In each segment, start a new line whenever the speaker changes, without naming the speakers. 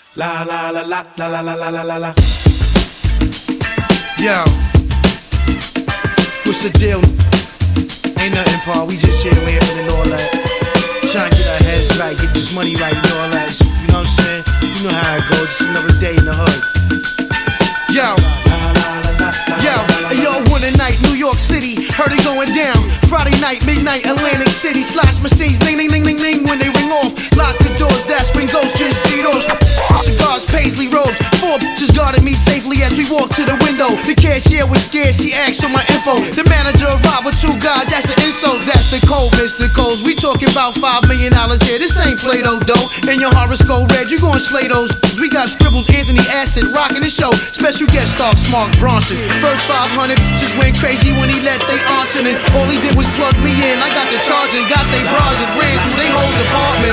La la la la la la la la la la la.
Yo, what's the deal? Ain't nothing, Paul. We just here laughing and all that. Trying to get our heads right, get this money right and all that. You know what I'm saying? You know how it goes. Just another day in the hood. Yo, one night, New York City, heard it going down. Friday night, midnight, Atlantic City. Slash machines, ding, ding, ding, ding, ding. When they ring off, lock the doors. That's when ghosts just G-Dos. Cigars, paisley robes. 4 bitches guarded me safely as we walked to the window. The cashier was scared, she asked for my info. The manager arrived with 2 guys, that's an insult. That's the code, Mr. Coles. We talking about $5 million here. This ain't Play-Doh, dough. And your horoscope red, you gon' slay those. We got scribbles, Anthony Acid, rocking the show. Special guest star, Mark Bronson. First 500 just went crazy when he let they answer. And all he did was plug me in. I got the charge and got they bras and ran through they whole department.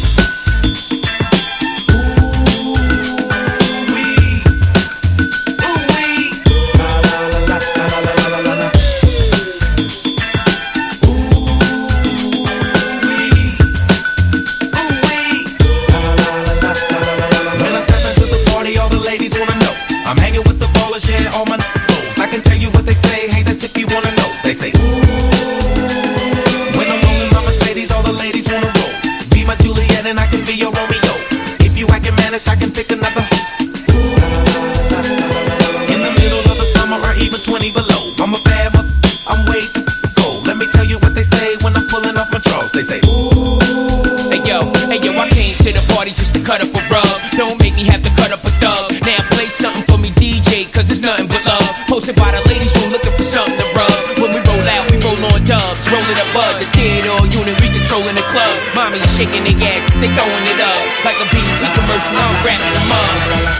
They say, ooh. When I'm rolling my Mercedes, all the ladies wanna roll. Be my Juliet and I can be your Romeo. If you actin' mannish, I can pick another. Ooh. In the middle of the summer or even 20 below. I'm a bad mother, I'm way too cold. Let me tell you what they say when I'm pulling off my drawers. They say, ooh.
Hey yo, I came to the party just to cut up a rug. Don't make me have to cut up a thug. Now play something for me, DJ, cause it's nothing but love. Posted by the ladies who looking for something to rub. When we roll out, we roll on dubs. Rolling a bud, the theater unit, we controlling the club. Mommy shaking their ass, they throwing it up. Like a BET commercial, I'm wrapping them up.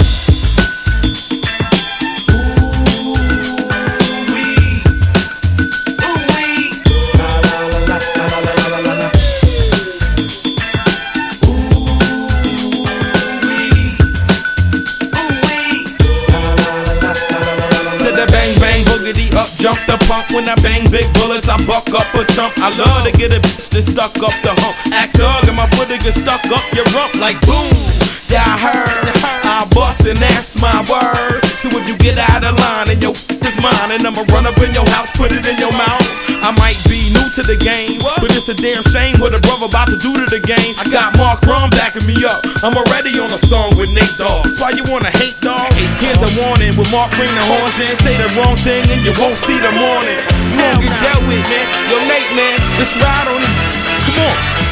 Jump the pump when I bang big bullets, I buck up a chump. I love to get a bitch that stuck up the hump. Act dog and my footy get stuck up your rump like boom. Yeah, I heard I bust and that's my word. So if you get out of line and your is mine, and I'ma run up in your house, put it in your mouth. I might be new to the game, but it's a damn shame what a brother about to do to the game. I got Mark Ron backing me up. I'm already on a song with Nate Dogg. That's why you wanna hate, dog. Here's a warning: when Mark bring the horns in, say the wrong thing and you won't see the morning. You won't get dealt with, man. Yo, Nate, man, let's ride on this. Come on.